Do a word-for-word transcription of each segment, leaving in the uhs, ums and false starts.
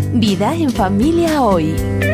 Vida en Familia Hoy.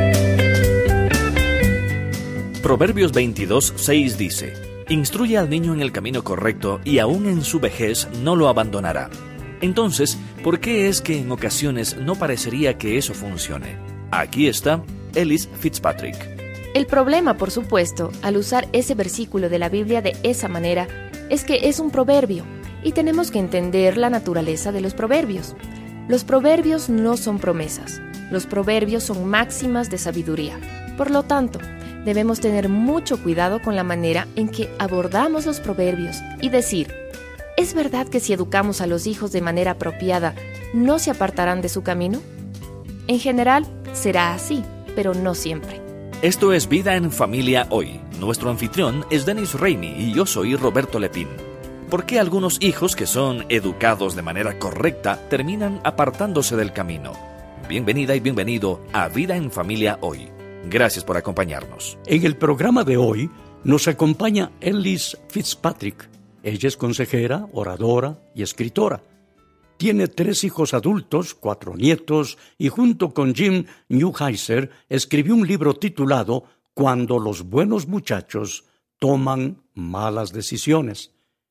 Proverbios veintidós, seis dice: Instruye al niño en el camino correcto y aún en su vejez no lo abandonará. Entonces, ¿por qué es que en ocasiones no parecería que eso funcione? Aquí está Ellis Fitzpatrick. El problema, por supuesto, al usar ese versículo de la Biblia de esa manera, es que es un proverbio, y tenemos que entender la naturaleza de los proverbios. Los proverbios no son promesas, los proverbios son máximas de sabiduría. Por lo tanto, debemos tener mucho cuidado con la manera en que abordamos los proverbios y decir: ¿es verdad que si educamos a los hijos de manera apropiada, no se apartarán de su camino? En general, será así, pero no siempre. Esto es Vida en Familia Hoy. Nuestro anfitrión es Dennis Rainey y yo soy Roberto Lepín. ¿Por qué algunos hijos que son educados de manera correcta terminan apartándose del camino? Bienvenida y bienvenido a Vida en Familia Hoy. Gracias por acompañarnos. En el programa de hoy nos acompaña Ellis Fitzpatrick. Ella es consejera, oradora y escritora. Tiene tres hijos adultos, cuatro nietos, y junto con Jim Newheiser escribió un libro titulado Cuando los buenos muchachos toman malas decisiones.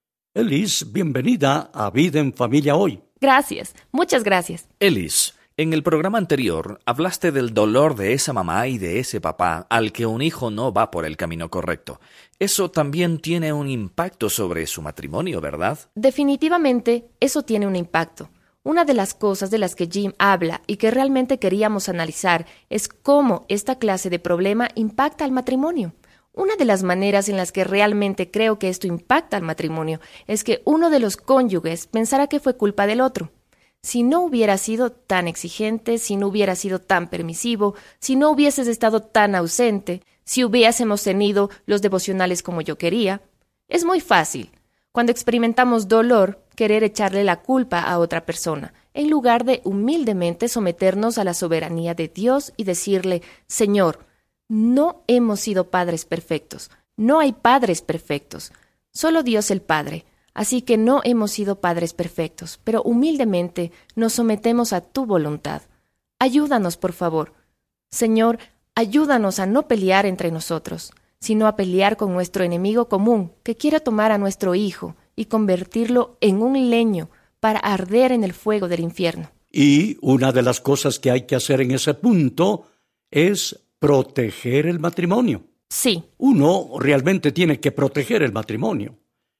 Ellis, bienvenida a Vida en Familia Hoy. Gracias, muchas gracias. Ellis, en el programa anterior hablaste del dolor de esa mamá y de ese papá al que un hijo no va por el camino correcto. Eso también tiene un impacto sobre su matrimonio, ¿verdad? Definitivamente, eso tiene un impacto. Una de las cosas de las que Jim habla y que realmente queríamos analizar es cómo esta clase de problema impacta al matrimonio. Una de las maneras en las que realmente creo que esto impacta al matrimonio es que uno de los cónyuges pensará que fue culpa del otro. Si no hubiera sido tan exigente, si no hubiera sido tan permisivo, si no hubieses estado tan ausente, si hubiésemos tenido los devocionales como yo quería. Es muy fácil, cuando experimentamos dolor, querer echarle la culpa a otra persona, en lugar de humildemente someternos a la soberanía de Dios y decirle: Señor, no hemos sido padres perfectos, no hay padres perfectos, solo Dios el Padre. Así que no hemos sido padres perfectos, pero humildemente nos sometemos a tu voluntad. Ayúdanos, por favor. Señor, ayúdanos a no pelear entre nosotros, sino a pelear con nuestro enemigo común, que quiera tomar a nuestro hijo y convertirlo en un leño para arder en el fuego del infierno. Y una de las cosas que hay que hacer en ese punto es proteger el matrimonio. Sí. Uno realmente tiene que proteger el matrimonio.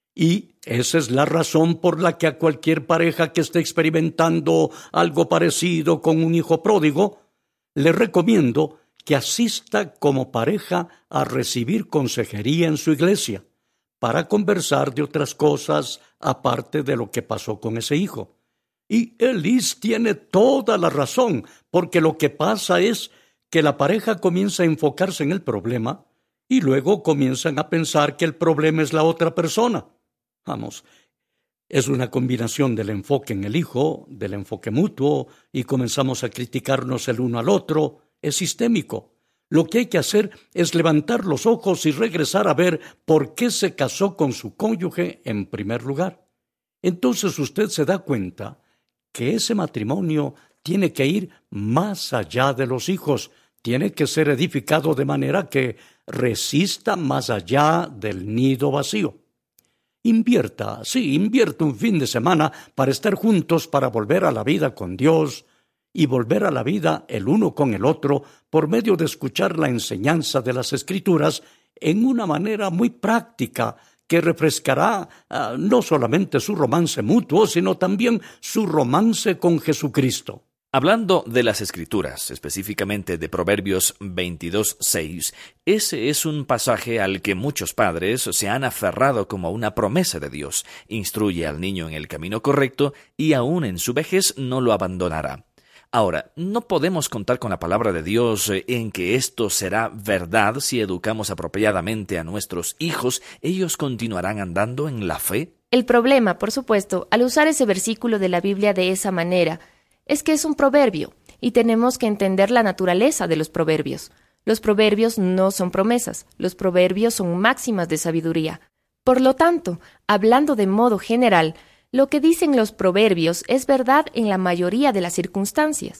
Y esa es la razón por la que a cualquier pareja que esté experimentando algo parecido con un hijo pródigo, le recomiendo que asista como pareja a recibir consejería en su iglesia para conversar de otras cosas aparte de lo que pasó con ese hijo. Y Ellis tiene toda la razón, porque lo que pasa es que la pareja comienza a enfocarse en el problema y luego comienzan a pensar que el problema es la otra persona. Vamos, es una combinación del enfoque en el hijo, del enfoque mutuo, y comenzamos a criticarnos el uno al otro. Es sistémico. Lo que hay que hacer es levantar los ojos y regresar a ver por qué se casó con su cónyuge en primer lugar. Entonces usted se da cuenta que ese matrimonio tiene que ir más allá de los hijos, tiene que ser edificado de manera que resista más allá del nido vacío. Invierta, sí, invierta un fin de semana para estar juntos, para volver a la vida con Dios y volver a la vida el uno con el otro por medio de escuchar la enseñanza de las Escrituras en una manera muy práctica que refrescará uh, no solamente su romance mutuo, sino también su romance con Jesucristo. Hablando de las Escrituras, específicamente de Proverbios veintidós, seis, ese es un pasaje al que muchos padres se han aferrado como una promesa de Dios. Instruye al niño en el camino correcto y aún en su vejez no lo abandonará. Ahora, no podemos contar con la palabra de Dios en que esto será verdad si educamos apropiadamente a nuestros hijos. ¿Ellos continuarán andando en la fe? El problema, por supuesto, al usar ese versículo de la Biblia de esa manera, es que es un proverbio, y tenemos que entender la naturaleza de los proverbios. Los proverbios no son promesas, los proverbios son máximas de sabiduría. Por lo tanto, hablando de modo general, lo que dicen los proverbios es verdad en la mayoría de las circunstancias.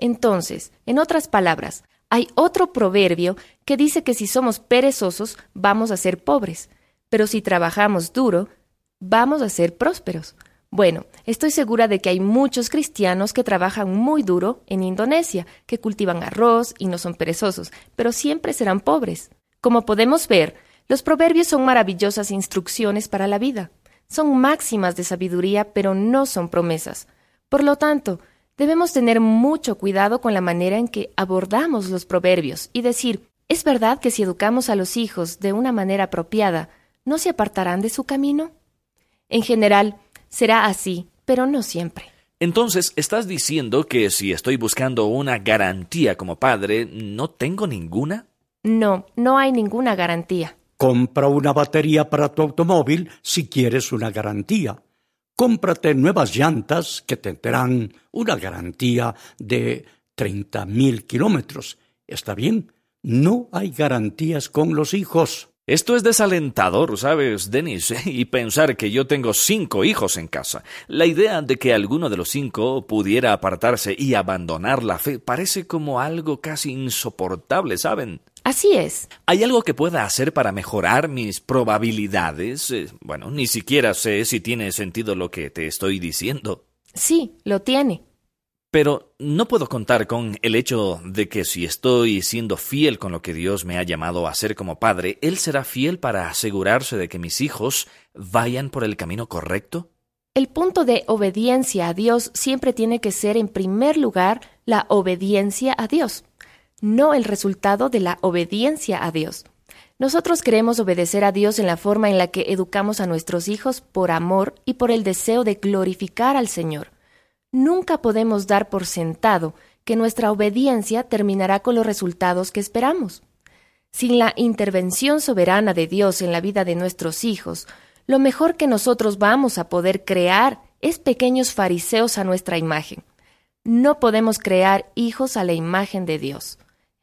Entonces, en otras palabras, hay otro proverbio que dice que si somos perezosos, vamos a ser pobres, pero si trabajamos duro, vamos a ser prósperos. Bueno, estoy segura de que hay muchos cristianos que trabajan muy duro en Indonesia, que cultivan arroz y no son perezosos, pero siempre serán pobres. Como podemos ver, los proverbios son maravillosas instrucciones para la vida. Son máximas de sabiduría, pero no son promesas. Por lo tanto, debemos tener mucho cuidado con la manera en que abordamos los proverbios y decir, ¿es verdad que si educamos a los hijos de una manera apropiada, no se apartarán de su camino? En general, será así, pero no siempre. Entonces, ¿estás diciendo que si estoy buscando una garantía como padre, no tengo ninguna? No, no hay ninguna garantía. Compra una batería para tu automóvil si quieres una garantía. Cómprate nuevas llantas que te darán una garantía de treinta mil kilómetros. ¿Está bien? No hay garantías con los hijos. Esto es desalentador, ¿sabes, Dennis? Y pensar que yo tengo cinco hijos en casa. La idea de que alguno de los cinco pudiera apartarse y abandonar la fe parece como algo casi insoportable, ¿saben? Así es. ¿Hay algo que pueda hacer para mejorar mis probabilidades? Eh, bueno, ni siquiera sé si tiene sentido lo que te estoy diciendo. Sí, lo tiene. Pero no puedo contar con el hecho de que si estoy siendo fiel con lo que Dios me ha llamado a hacer como padre, Él será fiel para asegurarse de que mis hijos vayan por el camino correcto. El punto de obediencia a Dios siempre tiene que ser, en primer lugar, la obediencia a Dios, no el resultado de la obediencia a Dios. Nosotros queremos obedecer a Dios en la forma en la que educamos a nuestros hijos por amor y por el deseo de glorificar al Señor. Nunca podemos dar por sentado que nuestra obediencia terminará con los resultados que esperamos. Sin la intervención soberana de Dios en la vida de nuestros hijos, lo mejor que nosotros vamos a poder crear es pequeños fariseos a nuestra imagen. No podemos crear hijos a la imagen de Dios.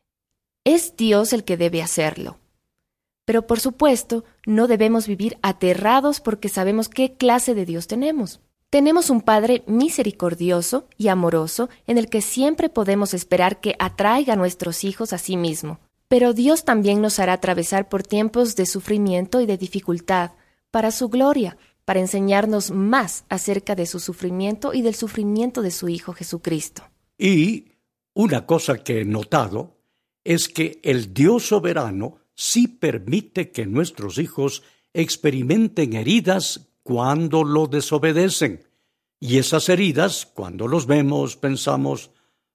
Es Dios el que debe hacerlo. Pero por supuesto, no debemos vivir aterrados porque sabemos qué clase de Dios tenemos. Tenemos un Padre misericordioso y amoroso en el que siempre podemos esperar que atraiga a nuestros hijos a sí mismo. Pero Dios también nos hará atravesar por tiempos de sufrimiento y de dificultad, para su gloria, para enseñarnos más acerca de su sufrimiento y del sufrimiento de su Hijo Jesucristo. Y una cosa que he notado es que el Dios soberano sí permite que nuestros hijos experimenten heridas cuando lo desobedecen. Y esas heridas, cuando los vemos, pensamos,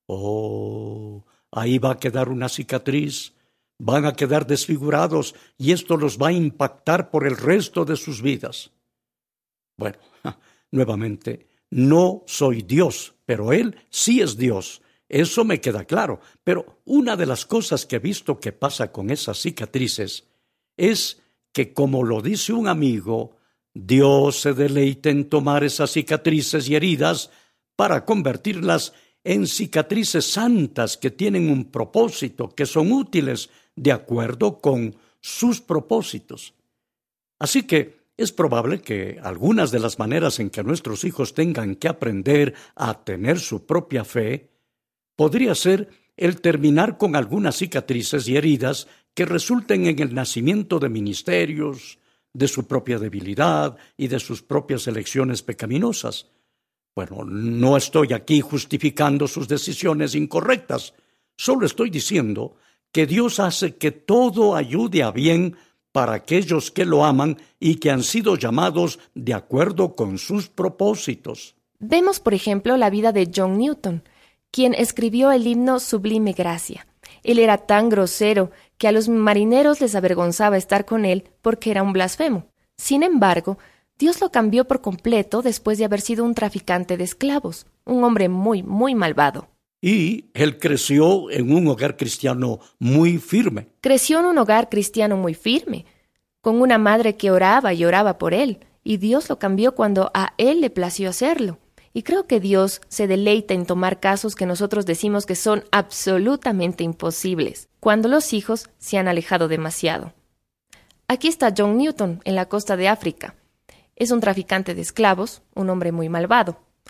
oh, ahí va a quedar una cicatriz, van a quedar desfigurados y esto los va a impactar por el resto de sus vidas. Bueno, nuevamente, no soy Dios, pero Él sí es Dios. Eso me queda claro. Pero una de las cosas que he visto que pasa con esas cicatrices es que, como lo dice un amigo, Dios se deleita en tomar esas cicatrices y heridas para convertirlas en cicatrices santas que tienen un propósito, que son útiles de acuerdo con sus propósitos. Así que es probable que algunas de las maneras en que nuestros hijos tengan que aprender a tener su propia fe podría ser el terminar con algunas cicatrices y heridas que resulten en el nacimiento de ministerios, de su propia debilidad y de sus propias elecciones pecaminosas. Bueno, no estoy aquí justificando sus decisiones incorrectas, solo estoy diciendo que Dios hace que todo ayude a bien para aquellos que lo aman y que han sido llamados de acuerdo con sus propósitos. Vemos, por ejemplo, la vida de John Newton, quien escribió el himno Sublime Gracia. Él era tan grosero que a los marineros les avergonzaba estar con él porque era un blasfemo. Sin embargo, Dios lo cambió por completo después de haber sido un traficante de esclavos, un hombre muy, muy malvado. Y él creció en un hogar cristiano muy firme. Creció en un hogar cristiano muy firme, con una madre que oraba y oraba por él, y Dios lo cambió cuando a él le plació hacerlo. Y creo que Dios se deleita en tomar casos que nosotros decimos que son absolutamente imposibles, cuando los hijos se han alejado demasiado. Aquí está John Newton, en la costa de África. Es un traficante de esclavos, un hombre muy malvado.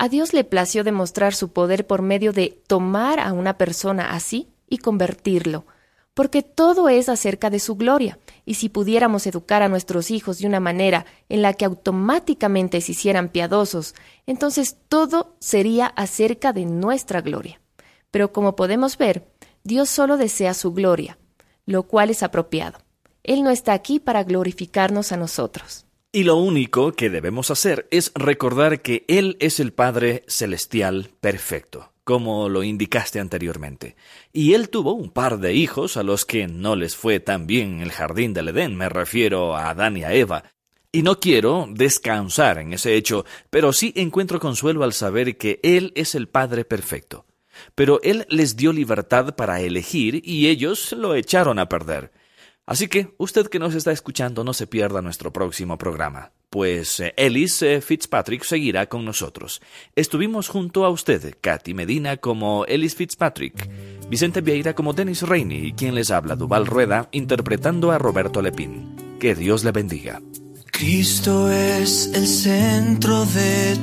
A Dios le plació demostrar su poder por medio de tomar a una persona así y convertirlo, porque todo es acerca de su gloria, y si pudiéramos educar a nuestros hijos de una manera en la que automáticamente se hicieran piadosos, entonces todo sería acerca de nuestra gloria. Pero como podemos ver, Dios solo desea su gloria, lo cual es apropiado. Él no está aquí para glorificarnos a nosotros. Y lo único que debemos hacer es recordar que Él es el Padre Celestial perfecto, como lo indicaste anteriormente. Y Él tuvo un par de hijos a los que no les fue tan bien en el jardín del Edén, me refiero a Adán y a Eva. Y no quiero descansar en ese hecho, pero sí encuentro consuelo al saber que Él es el Padre perfecto. Pero Él les dio libertad para elegir y ellos lo echaron a perder. Así que, usted que nos está escuchando, no se pierda nuestro próximo programa, pues eh, Ellis eh, Fitzpatrick seguirá con nosotros. Estuvimos junto a usted, Katy Medina como Ellis Fitzpatrick, Vicente Vieira como Dennis Rainey y quien les habla, Duval Rueda, interpretando a Roberto Lepín. Que Dios le bendiga. Cristo es el centro de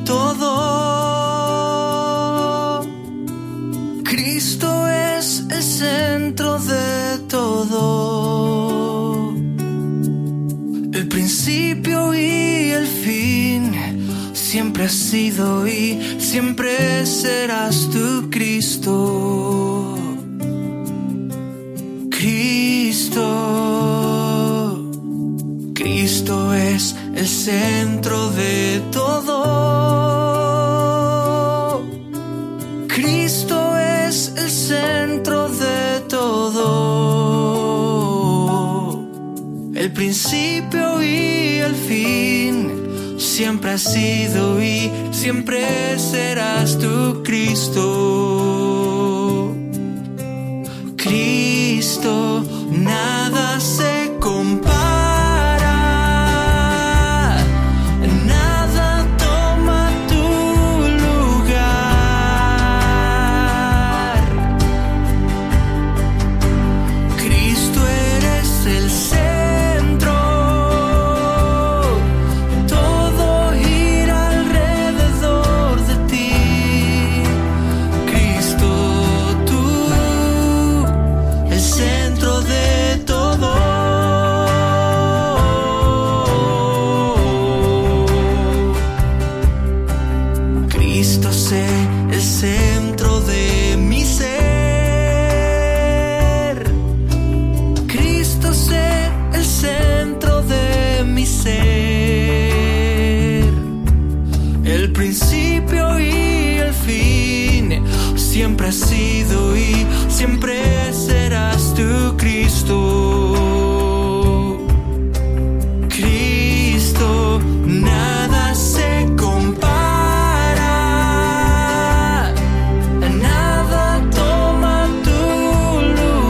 todo. Cristo es el centro de todo. El principio y el fin, siempre has sido y siempre serás tú, Cristo. Cristo. Cristo es el centro de todo. Cristo es el centro de todo. El principio y el fin, siempre has sido y siempre serás tú, Cristo. Cristo, nada se compara. Siempre has sido y siempre serás tú, Cristo. Cristo, nada se compara, nada toma tu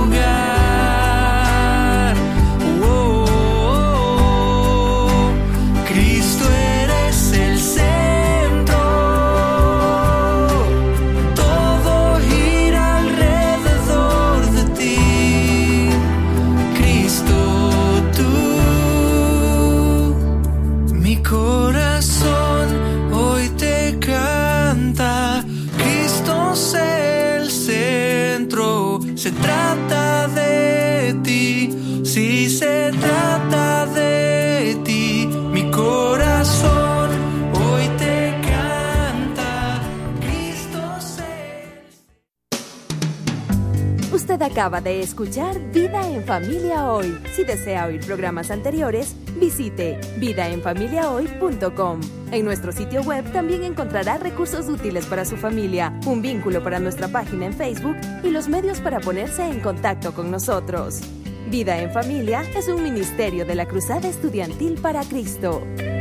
lugar. Oh, oh, oh. Cristo eres el centro. Se trata de ti, si se trata de ti, mi corazón hoy te canta, Cristo se... Usted acaba de escuchar Vida en Familia Hoy. Si desea oír programas anteriores, visite vida en familia hoy punto com. En nuestro sitio web también encontrará recursos útiles para su familia, un vínculo para nuestra página en Facebook y los medios para ponerse en contacto con nosotros. Vida en Familia es un ministerio de la Cruzada Estudiantil para Cristo.